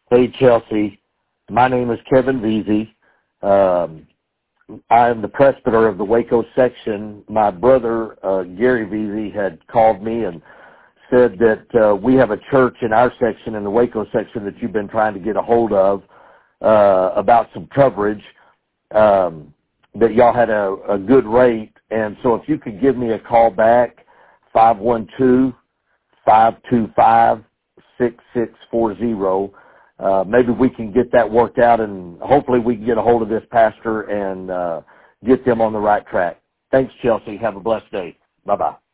Hey, Chelsea. My name is Kevin Veazey. I am the presbyter of the Waco section. My brother, Gary Veazey, had called me and said that we have a church in our section, in the Waco section, that you've been trying to get a hold of about some coverage, that y'all had a good rate. And so if you could give me a call back, 512-525-6640, maybe we can get that worked out, and hopefully we can get a hold of this pastor and get them on the right track. Thanks, Chelsea. Have a blessed day. Bye-bye.